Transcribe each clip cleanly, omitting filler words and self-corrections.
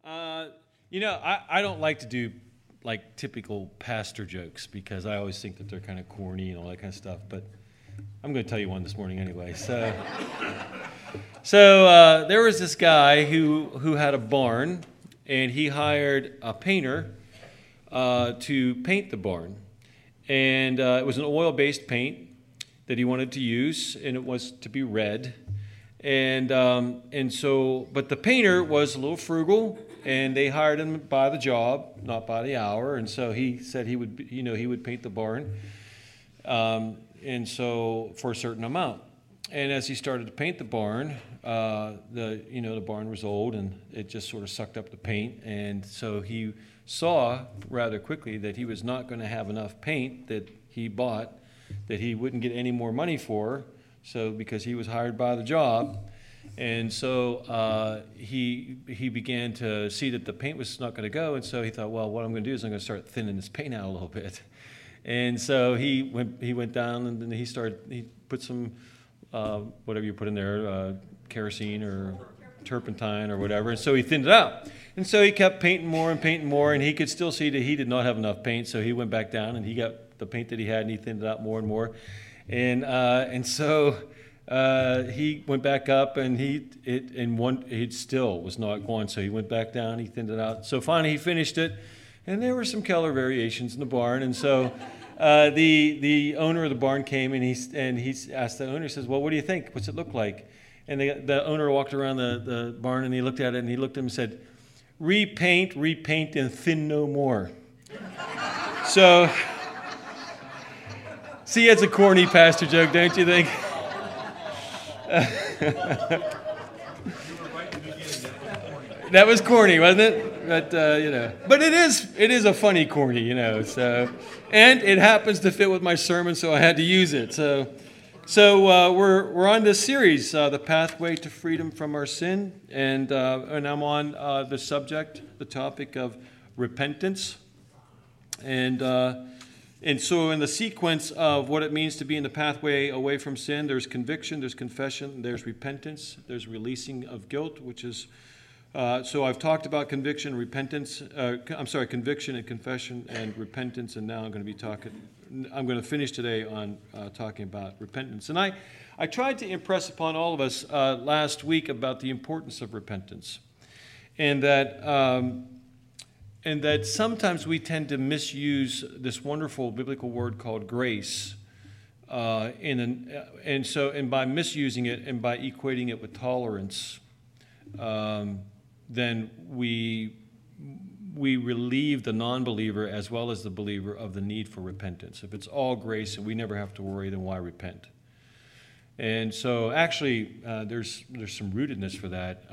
Uh, I don't like to do like typical pastor jokes because I always think that they're kind of corny and all that kind of stuff. But I'm going to tell you one this morning anyway. So there was this guy who had a barn, and he hired a painter to paint the barn. And it was an oil-based paint that he wanted to use, and it was to be red. But the painter was a little frugal, and they hired him by the job, not by the hour. And so he said he would paint the barn, and so for a certain amount. And as he started to paint the barn, the barn was old, and it just sort of sucked up the paint. And so he saw rather quickly that he was not going to have enough paint that he bought, that he wouldn't get any more money for. So because he was hired by the job. And so he began to see that the paint was not going to go. And so he thought, well, what I'm going to do is I'm going to start thinning this paint out a little bit. And so he went down, and then he put some, whatever you put in there, kerosene or turpentine or whatever. And so he thinned it out. And so he kept painting more, and he could still see that he did not have enough paint. So he went back down, and he got the paint that he had, and he thinned it out more and more. And so he went back up, and it still was not going. So he went back down, he thinned it out. So finally he finished it, and there were some color variations in the barn. And so the owner of the barn came, and he asked the owner, he says, well, what do you think? What's it look like? And the owner walked around the barn, and he looked at it, and he looked at him and said, repaint, and thin no more. So, see, it's a corny pastor joke, don't you think? That was corny, wasn't it? But it is a funny corny, So, and it happens to fit with my sermon, so I had to use it. So we're on this series, The Pathway to Freedom from Our Sin, and I'm on the topic of repentance. And so in the sequence of what it means to be in the pathway away from sin, there's conviction, there's confession, there's repentance, there's releasing of guilt, which is, so I've talked about conviction and confession and repentance, and now I'm going to finish today on talking about repentance. And I tried to impress upon all of us last week about the importance of repentance, and that sometimes we tend to misuse this wonderful biblical word called grace, and by misusing it and by equating it with tolerance, then we relieve the non-believer as well as the believer of the need for repentance. If it's all grace and we never have to worry, then why repent? And so actually, there's some rootedness for that.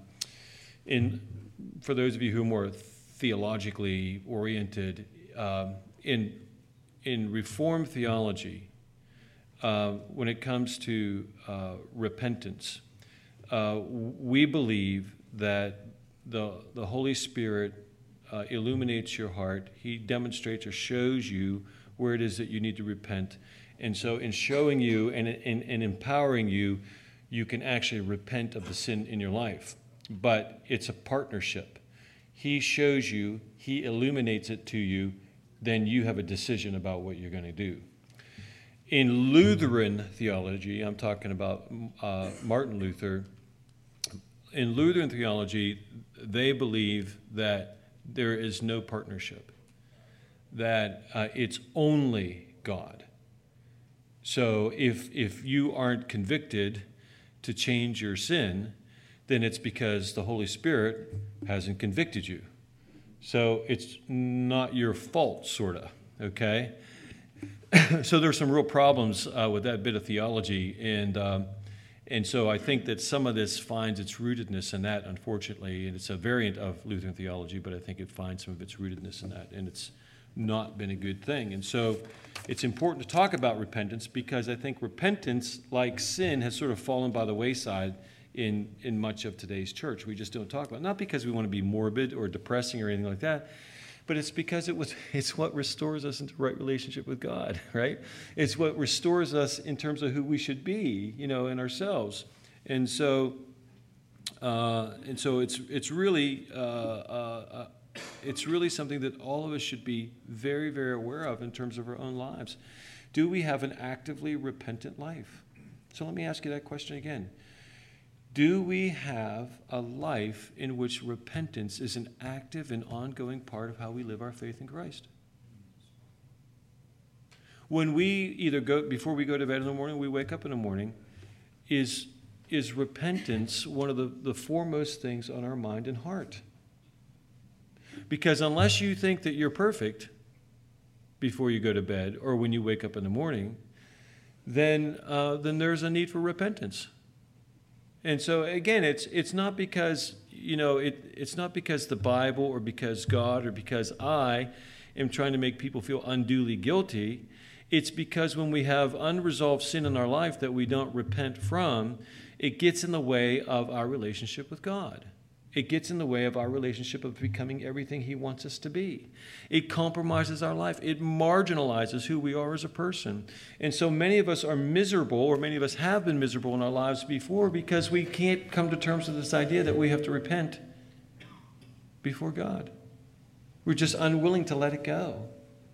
For those of you who are more theologically oriented, in Reformed theology, when it comes to repentance, we believe that the Holy Spirit illuminates your heart. He demonstrates or shows you where it is that you need to repent. And so in showing you and empowering you, you can actually repent of the sin in your life. But it's a partnership. He shows you, he illuminates it to you, then you have a decision about what you're going to do. In Lutheran theology, I'm talking about Martin Luther. In Lutheran theology, they believe that there is no partnership, that it's only God. So if you aren't convicted to change your sin, then it's because the Holy Spirit hasn't convicted you. So it's not your fault, sort of, okay? So there's some real problems with that bit of theology, and so I think that some of this finds its rootedness in that, unfortunately, and it's a variant of Lutheran theology, but I think it finds some of its rootedness in that, and it's not been a good thing. And so it's important to talk about repentance because I think repentance, like sin, has sort of fallen by the wayside in much of today's church. We just don't talk about it. Not because we want to be morbid or depressing or anything like that, but it's because it's what restores us into right relationship with God, right? It's what restores us in terms of who we should be, in ourselves. And so And so it's really something that all of us should be very, very aware of in terms of our own lives. Do we have an actively repentant life? So let me ask you that question again. Do we have a life in which repentance is an active and ongoing part of how we live our faith in Christ? When we either before we go to bed in the morning, we wake up in the morning, is repentance one of the foremost things on our mind and heart? Because unless you think that you're perfect before you go to bed or when you wake up in the morning, then there's a need for repentance. And so again, it's not because it's not because the Bible or because God or because I am trying to make people feel unduly guilty. It's because when we have unresolved sin in our life that we don't repent from, it gets in the way of our relationship with God. It gets in the way of our relationship of becoming everything He wants us to be. It compromises our life. It marginalizes who we are as a person. And so many of us are miserable, or many of us have been miserable in our lives before, because we can't come to terms with this idea that we have to repent before God. We're just unwilling to let it go,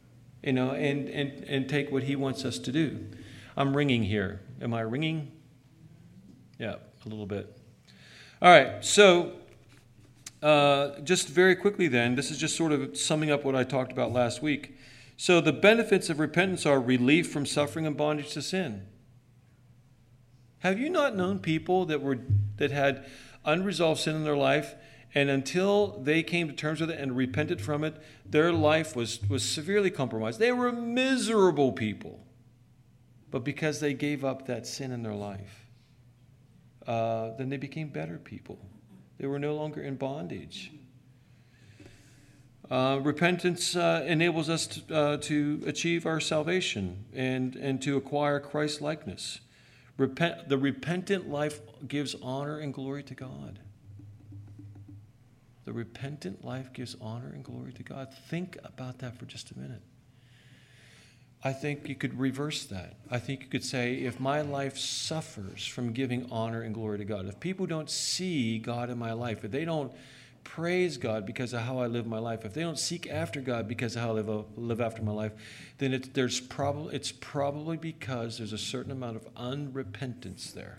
and take what He wants us to do. I'm ringing here. Am I ringing? Yeah, a little bit. All right, so just very quickly then, this is just sort of summing up what I talked about last week. So the benefits of repentance are relief from suffering and bondage to sin. Have you not known people that had unresolved sin in their life, and until they came to terms with it and repented from it, their life was severely compromised? They were miserable people. But because they gave up that sin in their life, then they became better people. They were no longer in bondage. Repentance enables us to achieve our salvation and to acquire Christ-likeness. The repentant life gives honor and glory to God. The repentant life gives honor and glory to God. Think about that for just a minute. I think you could reverse that. I think you could say, if my life suffers from giving honor and glory to God, if people don't see God in my life, if they don't praise God because of how I live my life, if they don't seek after God because of how I live after my life, then it's probably because there's a certain amount of unrepentance there.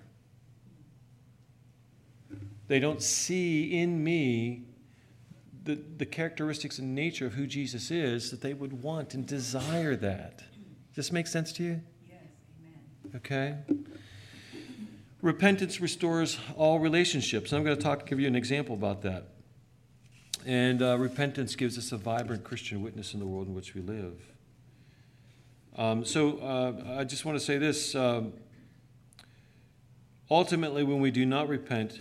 They don't see in me the characteristics and nature of who Jesus is, that they would want and desire that. Does this make sense to you? Yes, amen. Okay. Repentance restores all relationships. I'm going to give you an example about that. And repentance gives us a vibrant Christian witness in the world in which we live. I just want to say this. Ultimately, when we do not repent,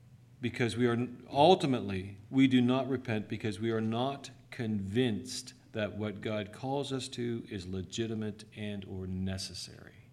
we do not repent because we are not convinced that what God calls us to is legitimate and or necessary.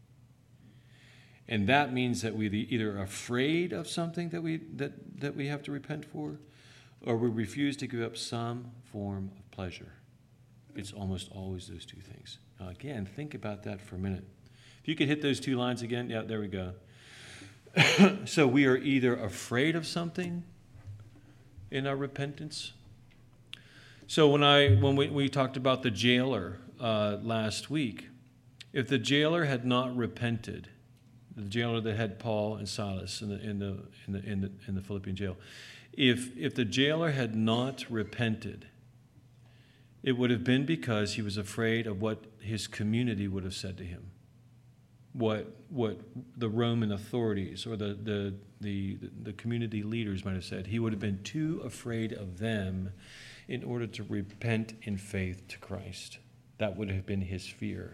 And that means that we're either afraid of something that we have to repent for, or we refuse to give up some form of pleasure. It's almost always those two things. Now again, think about that for a minute. If you could hit those two lines again, yeah, there we go. So we are either afraid of something in our repentance. So when we talked about the jailer last week, if the jailer had not repented, the jailer that had Paul and Silas in the Philippian jail, if the jailer had not repented, it would have been because he was afraid of what his community would have said to him, what the Roman authorities or the community leaders might have said. He would have been too afraid of them in order to repent in faith to Christ. That would have been his fear.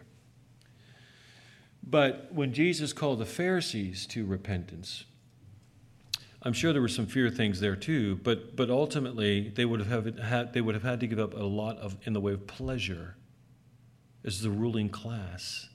But when Jesus called the Pharisees to repentance, I'm sure there were some fear things there too, but ultimately they would have had to give up a lot in the way of pleasure as the ruling class.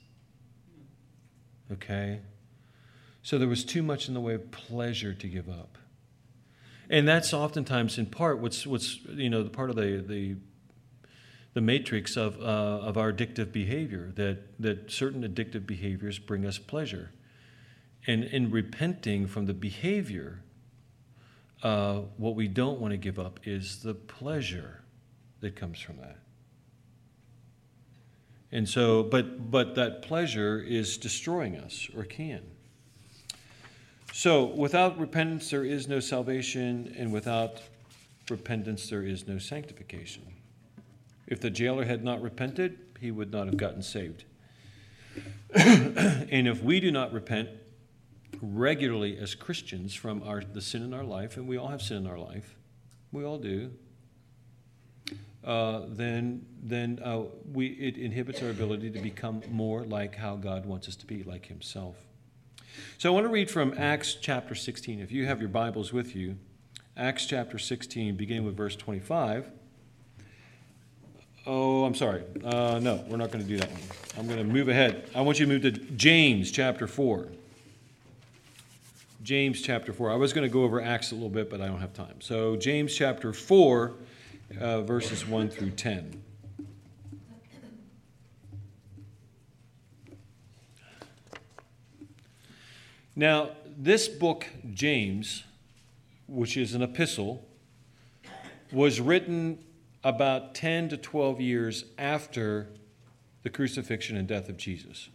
Okay? So there was too much in the way of pleasure to give up. And that's oftentimes in part what's part of the matrix of our addictive behavior, that certain addictive behaviors bring us pleasure. And in repenting from the behavior, what we don't want to give up is the pleasure that comes from that. And so, but that pleasure is destroying us, or can. So, without repentance, there is no salvation, and without repentance, there is no sanctification. If the jailer had not repented, he would not have gotten saved. And if we do not repent regularly as Christians from the sin in our life, and we all have sin in our life, we all do, then it inhibits our ability to become more like how God wants us to be, like himself. So I want to read from Acts chapter 16. If you have your Bibles with you, Acts chapter 16, beginning with verse 25. Oh, I'm sorry. No, we're not going to do that one. I'm going to move ahead. I want you to move to James chapter 4. James chapter 4. I was going to go over Acts a little bit, but I don't have time. So James chapter 4, verses 1 through 10. Now, this book, James, which is an epistle, was written about 10 to 12 years after the crucifixion and death of Jesus.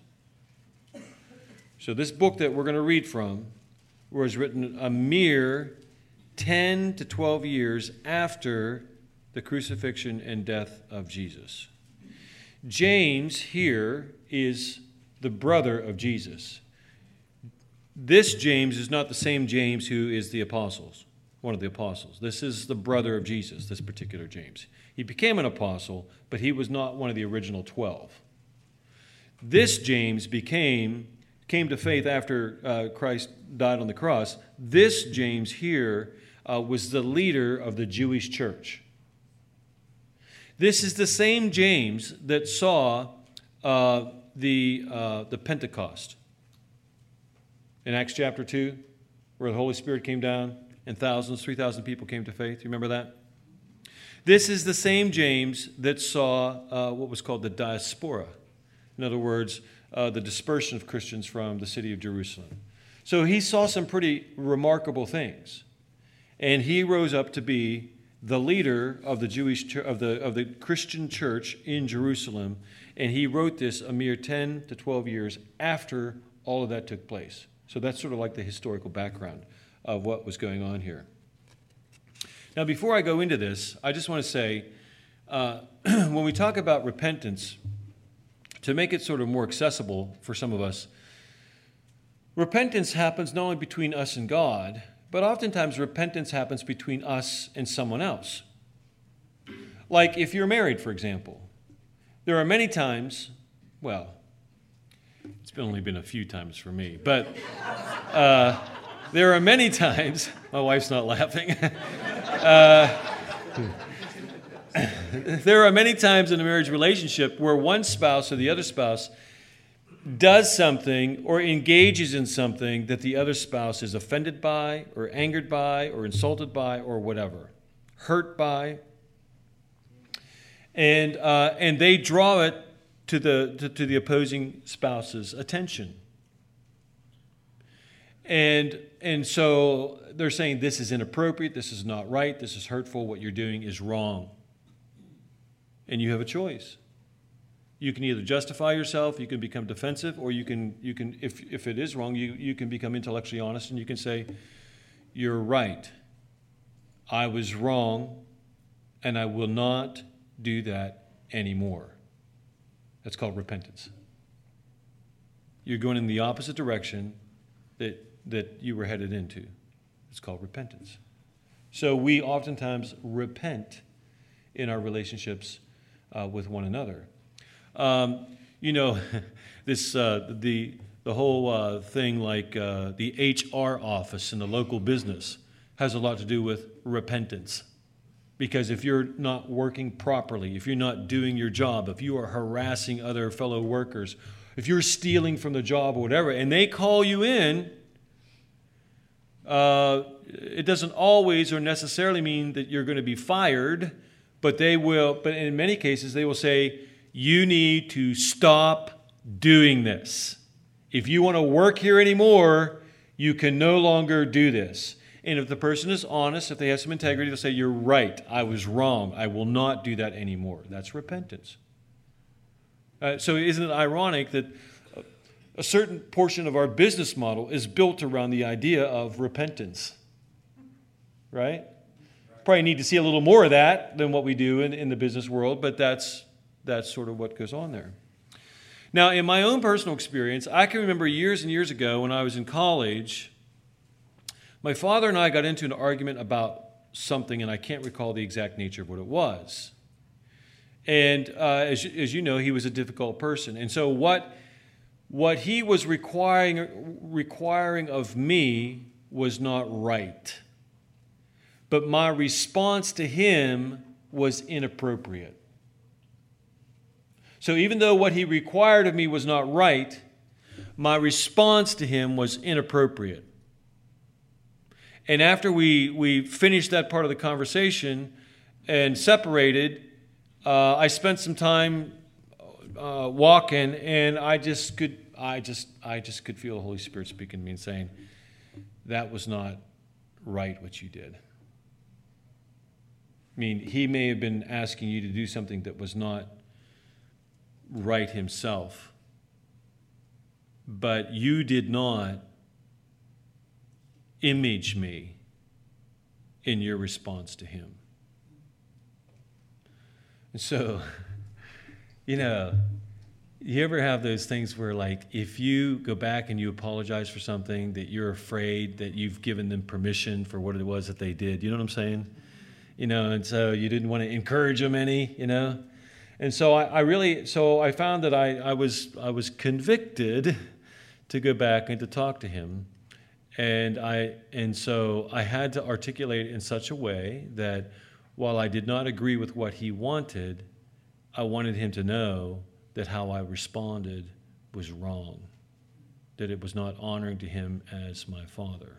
So this book that we're going to read from was written a mere 10 to 12 years after the crucifixion and death of Jesus. James here is the brother of Jesus. This James is not the same James who is one of the apostles. This is the brother of Jesus, this particular James. He became an apostle, but he was not one of the original 12. This James came to faith after Christ died on the cross. This James here was the leader of the Jewish church. This is the same James that saw the Pentecost in Acts chapter 2, where the Holy Spirit came down and 3,000 people came to faith. You remember that? This is the same James that saw what was called the diaspora. In other words, the dispersion of Christians from the city of Jerusalem. So he saw some pretty remarkable things. And he rose up to be the leader of the the Christian church in Jerusalem. And he wrote this a mere 10 to 12 years after all of that took place. So that's sort of like the historical background of what was going on here. Now, before I go into this, I just want to say, when we talk about repentance, to make it sort of more accessible for some of us, repentance happens not only between us and God, but oftentimes repentance happens between us and someone else. Like if you're married, for example. There are many times, well, it's only been a few times for me, but there are many times, my wife's not laughing, there are many times in a marriage relationship where one spouse or the other spouse does something or engages in something that the other spouse is offended by or angered by or insulted by or whatever, hurt by. And they draw it to the opposing spouse's attention. And so they're saying this is inappropriate, this is not right, this is hurtful, what you're doing is wrong. And you have a choice. You can either justify yourself, you can become defensive, or you can if it is wrong, you can become intellectually honest and you can say, you're right. I was wrong, and I will not do that anymore. That's called repentance. You're going in the opposite direction that you were headed into. It's called repentance. So we oftentimes repent in our relationships with one another. This the whole thing like the HR office in the local business has a lot to do with repentance. Because if you're not working properly, if you're not doing your job, if you are harassing other fellow workers, if you're stealing from the job or whatever, and they call you in, it doesn't always or necessarily mean that you're going to be fired, but in many cases they will say, you need to stop doing this. If you want to work here anymore, you can no longer do this. And if the person is honest, if they have some integrity, they'll say, you're right, I was wrong, I will not do that anymore. That's repentance. So isn't it ironic that a certain portion of our business model is built around the idea of repentance? Right? Probably need to see a little more of that than what we do in the business world, but that's sort of what goes on there. Now, in my own personal experience, I can remember years and years ago when I was in college, my father and I got into an argument about something, and I can't recall the exact nature of what it was. And as you know, he was a difficult person. And so what he was requiring of me was not right. But my response to him was inappropriate. So even though what he required of me was not right, my response to him was inappropriate. And after we finished that part of the conversation and separated, I spent some time walking, and I just could feel the Holy Spirit speaking to me and saying, that was not right what you did. I mean, he may have been asking you to do something that was not right himself, but you did not image me in your response to him. And so, you ever have those things where, like, if you go back and you apologize for something, that you're afraid that you've given them permission for what it was that they did? You know what I'm saying? And so you didn't want to encourage them any, And so I found that I was convicted to go back and to talk to him. And so I had to articulate it in such a way that while I did not agree with what he wanted, I wanted him to know that how I responded was wrong, that it was not honoring to him as my father.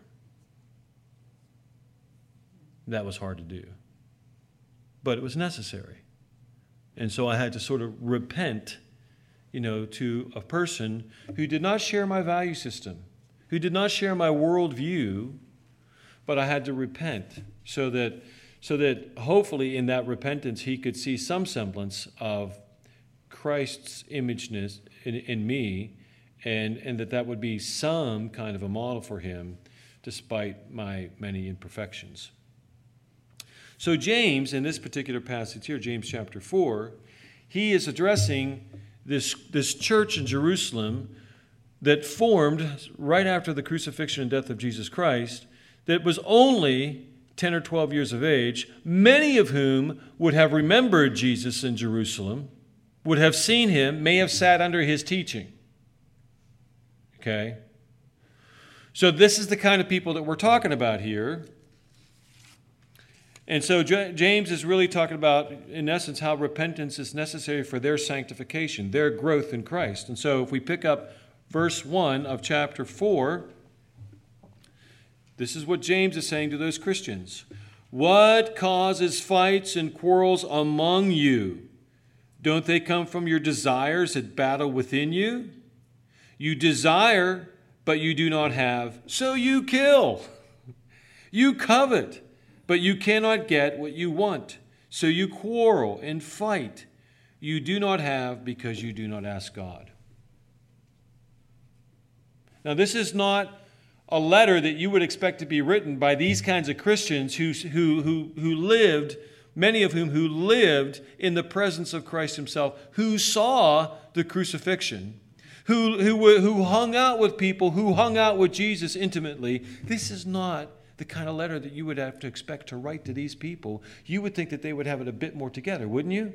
That was hard to do, but it was necessary. And so I had to sort of repent, to a person who did not share my value system, who did not share my worldview, but I had to repent so that hopefully in that repentance he could see some semblance of Christ's imageness in me, and that would be some kind of a model for him despite my many imperfections. So James, in this particular passage here, James chapter 4, he is addressing this church in Jerusalem that formed right after the crucifixion and death of Jesus Christ, that was only 10 or 12 years of age, many of whom would have remembered Jesus in Jerusalem, would have seen him, may have sat under his teaching. Okay? So this is the kind of people that we're talking about here. And so James is really talking about, in essence, how repentance is necessary for their sanctification, their growth in Christ. And so if we pick up verse 1 of chapter 4, this is what James is saying to those Christians. What causes fights and quarrels among you? Don't they come from your desires that battle within you? You desire, but you do not have, so you kill. You covet, but you cannot get what you want, so you quarrel and fight. You do not have because you do not ask God. Now, this is not a letter that you would expect to be written by these kinds of Christians who lived, many of whom who lived in the presence of Christ himself, who saw the crucifixion, who hung out with people, who hung out with Jesus intimately. This is not the kind of letter that you would have to expect to write to these people. You would think that they would have it a bit more together, wouldn't you?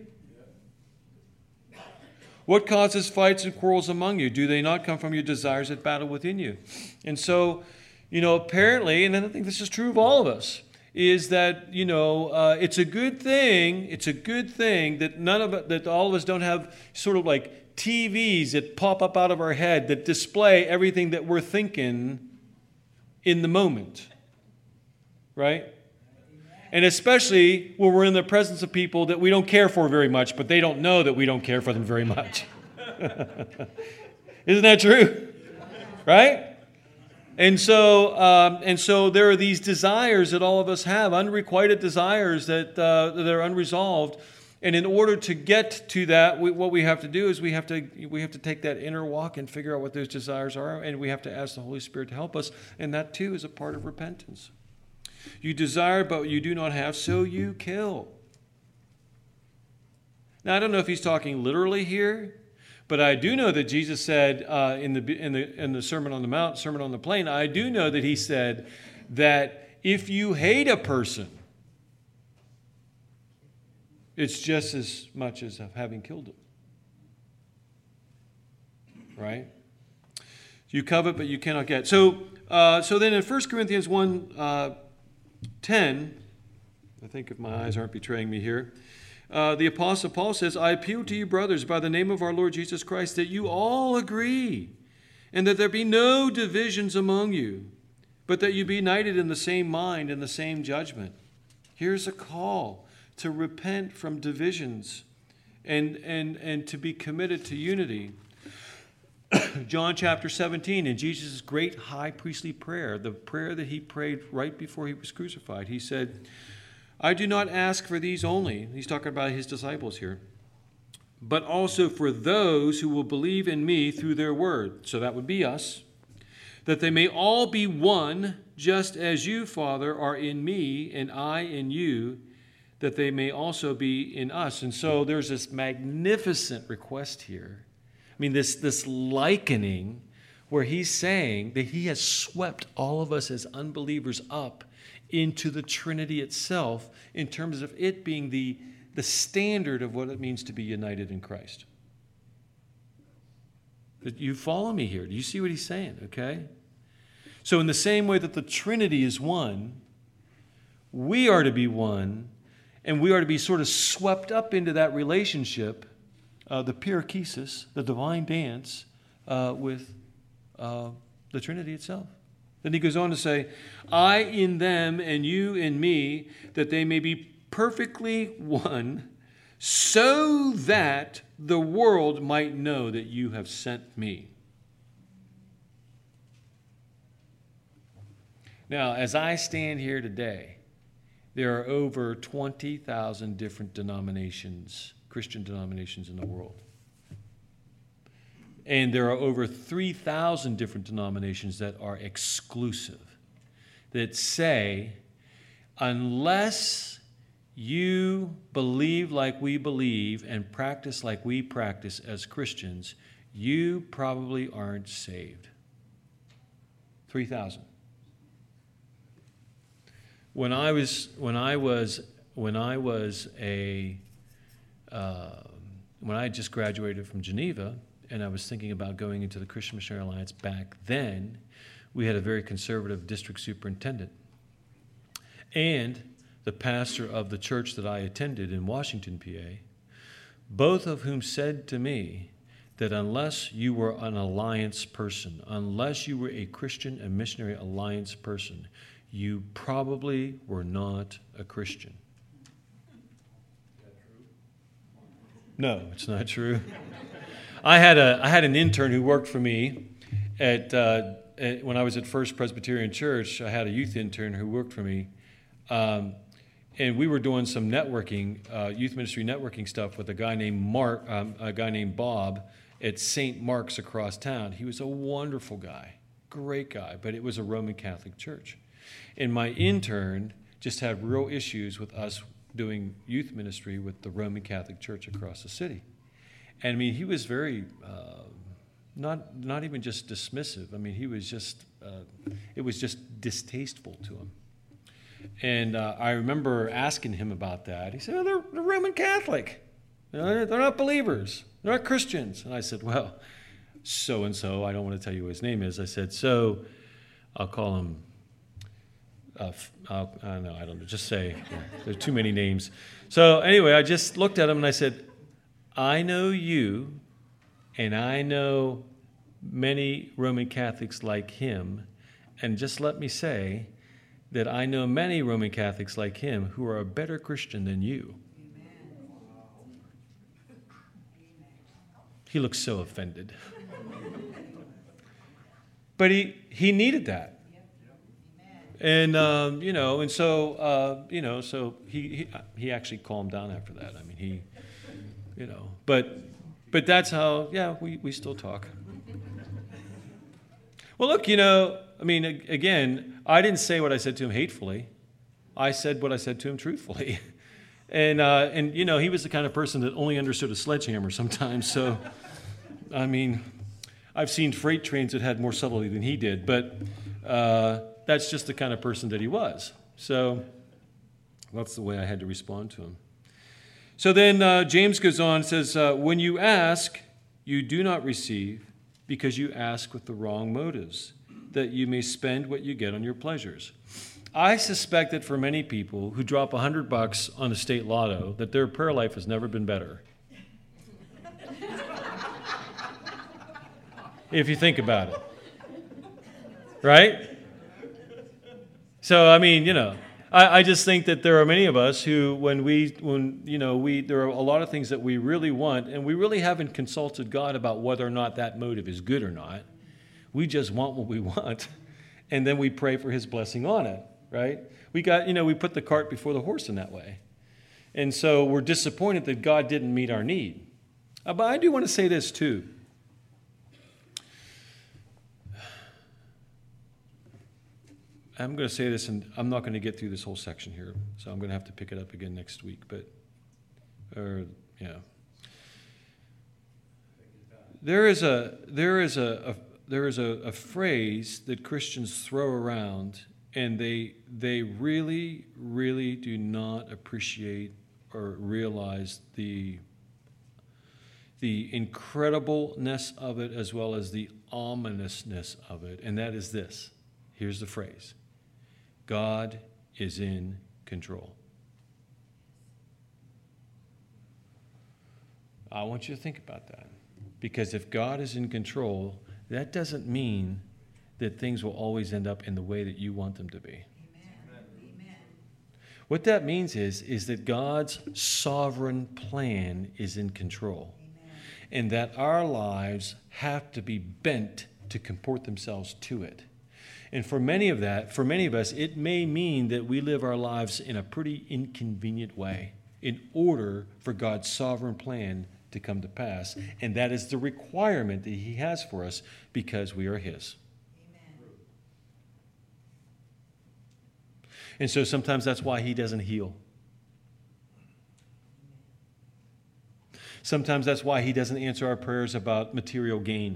What causes fights and quarrels among you? Do they not come from your desires that battle within you? And so, apparently, and I think this is true of all of us, is that, it's a good thing that all of us don't have sort of like TVs that pop up out of our head that display everything that we're thinking in the moment. Right? And especially when we're in the presence of people that we don't care for very much, but they don't know that we don't care for them very much. Isn't that true? Right? And so there are these desires that all of us have, unrequited desires that are unresolved. And in order to get to that, what we have to do is we have to take that inner walk and figure out what those desires are, and we have to ask the Holy Spirit to help us. And that too is a part of repentance. You desire, but you do not have, so you kill. Now I don't know if he's talking literally here, but I do know that Jesus said in the Sermon on the Mount, Sermon on the Plain, I do know that he said that if you hate a person, it's just as much as having killed him. Right? You covet, but you cannot get. So then in 1 Corinthians 1:10, I think if my eyes aren't betraying me here, the Apostle Paul says, I appeal to you, brothers, by the name of our Lord Jesus Christ, that you all agree, and that there be no divisions among you, but that you be united in the same mind and the same judgment. Here's a call to repent from divisions and to be committed to unity. John chapter 17, in Jesus' great high priestly prayer, the prayer that he prayed right before he was crucified, he said, I do not ask for these only, he's talking about his disciples here, but also for those who will believe in me through their word. So that would be us. That they may all be one, just as you, Father, are in me and I in you, that they may also be in us. And so there's this magnificent request here. I mean, this likening where he's saying that he has swept all of us as unbelievers up into the Trinity itself in terms of it being the standard of what it means to be united in Christ. But you follow me here. Do you see what he's saying? Okay? So in the same way that the Trinity is one, we are to be one, and we are to be sort of swept up into that relationship, the perichoresis, the divine dance, with the Trinity itself. Then he goes on to say, I in them and you in me, that they may be perfectly one, so that the world might know that you have sent me. Now, as I stand here today, there are over 20,000 different denominations, Christian denominations in the world. And there are over 3,000 different denominations that are exclusive, that say, unless you believe like we believe and practice like we practice as Christians, you probably aren't saved. 3,000. When I had just graduated from Geneva, and I was thinking about going into the Christian Missionary Alliance back then, we had a very conservative district superintendent. And the pastor of the church that I attended in Washington, PA, both of whom said to me that unless you were an alliance person, unless you were a Christian and missionary alliance person, you probably were not a Christian. Is that true? No, it's not true. I had an intern who worked for me when I was at First Presbyterian Church. I had a youth intern who worked for me, and we were doing some networking, youth ministry networking stuff with a guy named Bob at St. Mark's across town. He was a wonderful guy, great guy, but it was a Roman Catholic church. And my intern just had real issues with us doing youth ministry with the Roman Catholic Church across the city. And I mean, he was very, not even just dismissive. I mean, he was just, it was just distasteful to him. And I remember asking him about that. He said, oh, they're Roman Catholic. They're not believers. They're not Christians. And I said, well, so-and-so, I don't want to tell you what his name is. I said, so I'll call him, I don't know, just say, there are too many names. So anyway, I just looked at him and I said, I know you, and I know many Roman Catholics like him, and just let me say that I know many Roman Catholics like him who are a better Christian than you. Amen. He looked so offended. But he needed that. And, and so, so he actually calmed down after that. I mean, but that's how, we still talk. Well, look, I mean, again, I didn't say what I said to him hatefully. I said what I said to him truthfully. And he was the kind of person that only understood a sledgehammer sometimes. So, I mean, I've seen freight trains that had more subtlety than he did, but that's just the kind of person that he was. So that's the way I had to respond to him. So then James goes on and says, when you ask, you do not receive because you ask with the wrong motives, that you may spend what you get on your pleasures. I suspect that for many people who drop $100 on a state lotto, that their prayer life has never been better. If you think about it. Right? So, I mean, I just think that there are many of us who, there are a lot of things that we really want, and we really haven't consulted God about whether or not that motive is good or not. We just want what we want, and then we pray for his blessing on it, right? We put the cart before the horse in that way. And so we're disappointed that God didn't meet our need. But I do want to say this too. I'm going to say this, and I'm not going to get through this whole section here, so I'm going to have to pick it up again next week. There is a phrase that Christians throw around, and they really, really do not appreciate or realize the incredibleness of it as well as the ominousness of it, and that is this. Here's the phrase. God is in control. I want you to think about that. Because if God is in control, that doesn't mean that things will always end up in the way that you want them to be. Amen. What that means is that God's sovereign plan is in control. Amen. And that our lives have to be bent to comport themselves to it. And for many of us, it may mean that we live our lives in a pretty inconvenient way in order for God's sovereign plan to come to pass. And that is the requirement that he has for us because we are his. Amen. And so sometimes that's why he doesn't heal. Sometimes that's why he doesn't answer our prayers about material gain.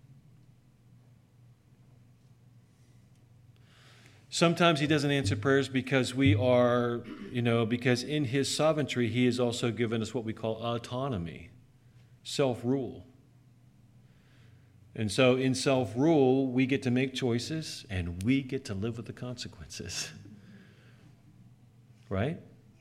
Sometimes he doesn't answer prayers because because in his sovereignty, he has also given us what we call autonomy, self-rule. And so in self-rule, we get to make choices and we get to live with the consequences. Right?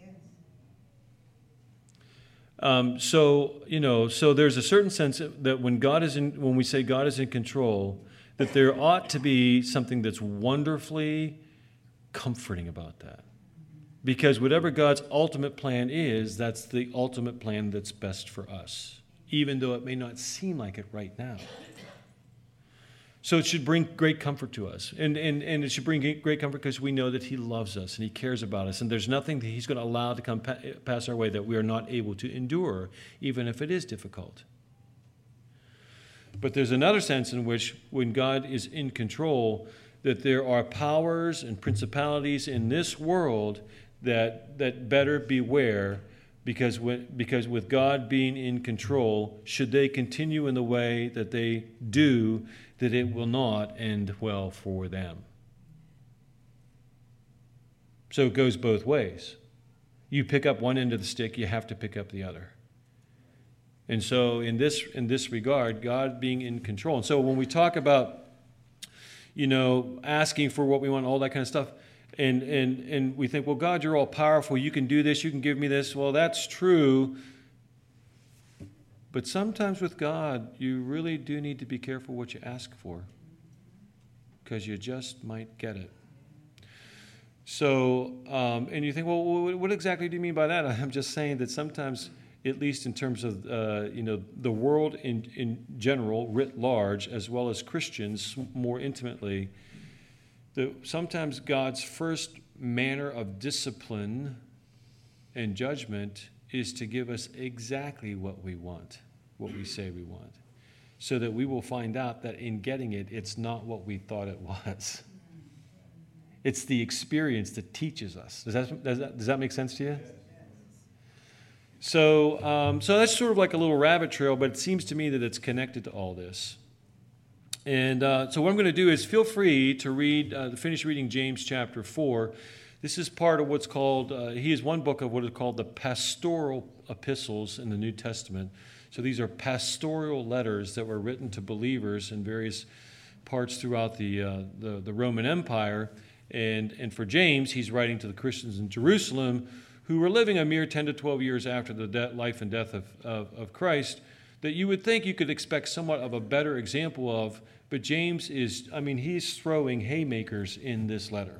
Yes. So there's a certain sense that when we say God is in control, that there ought to be something that's wonderfully comforting about that. Because whatever God's ultimate plan is, that's the ultimate plan that's best for us, even though it may not seem like it right now. So it should bring great comfort to us. And it should bring great comfort because we know that he loves us and he cares about us. And there's nothing that he's going to allow to come pass our way that we are not able to endure, even if it is difficult. But there's another sense in which when God is in control, that there are powers and principalities in this world that better beware, because with God being in control, should they continue in the way that they do, that it will not end well for them. So it goes both ways. You pick up one end of the stick, you have to pick up the other. And so in this regard, God being in control. And so when we talk about, asking for what we want, all that kind of stuff, and we think, well, God, you're all powerful. You can do this. You can give me this. Well, that's true. But sometimes with God, you really do need to be careful what you ask for, because you just might get it. So, and you think, well, what exactly do you mean by that? I'm just saying that sometimes at least in terms of the world in general, writ large, as well as Christians more intimately, that sometimes God's first manner of discipline and judgment is to give us exactly what we want, what we say we want, so that we will find out that in getting it, it's not what we thought it was. It's the experience that teaches us. Does that make sense to you? So that's sort of like a little rabbit trail, but it seems to me that it's connected to all this. And so what I'm going to do is feel free to finish reading James chapter 4. This is part of what's called, he is one book of what is called the pastoral epistles in the New Testament. So these are pastoral letters that were written to believers in various parts throughout the Roman Empire. And for James, he's writing to the Christians in Jerusalem who were living a mere 10 to 12 years after the life and death of Christ, that you would think you could expect somewhat of a better example of, but James he's throwing haymakers in this letter.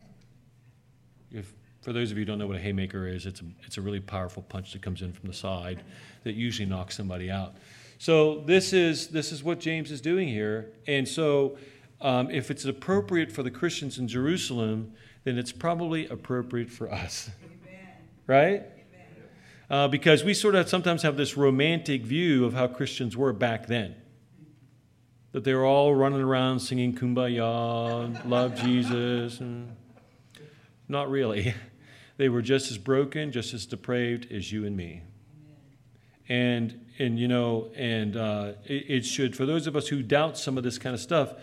For those of you who don't know what a haymaker is, it's a really powerful punch that comes in from the side that usually knocks somebody out. So this is what James is doing here. And so if it's appropriate for the Christians in Jerusalem, then it's probably appropriate for us. Amen. Right? Because we sort of sometimes have this romantic view of how Christians were back then. That they were all running around singing Kumbaya, love Jesus. And not really. They were just as broken, just as depraved as you and me. And it should, for those of us who doubt some of this kind of stuff,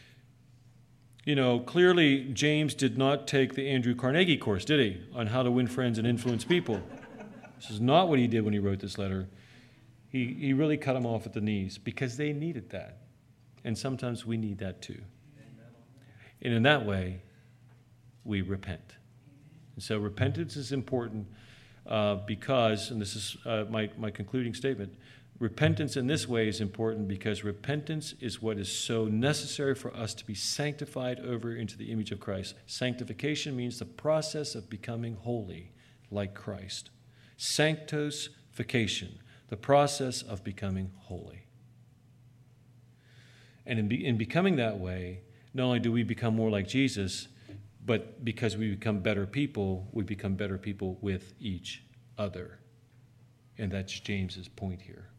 clearly James did not take the Andrew Carnegie course, did he? On how to win friends and influence people. This is not what he did when he wrote this letter. He really cut them off at the knees because they needed that. And sometimes we need that too. And in that way, we repent. And so repentance is important because, and this is my concluding statement, repentance in this way is important because repentance is what is so necessary for us to be sanctified over into the image of Christ. Sanctification means the process of becoming holy like Christ. Sanctification, the process of becoming holy. And in becoming that way, not only do we become more like Jesus, but because we become better people with each other. And that's James's point here.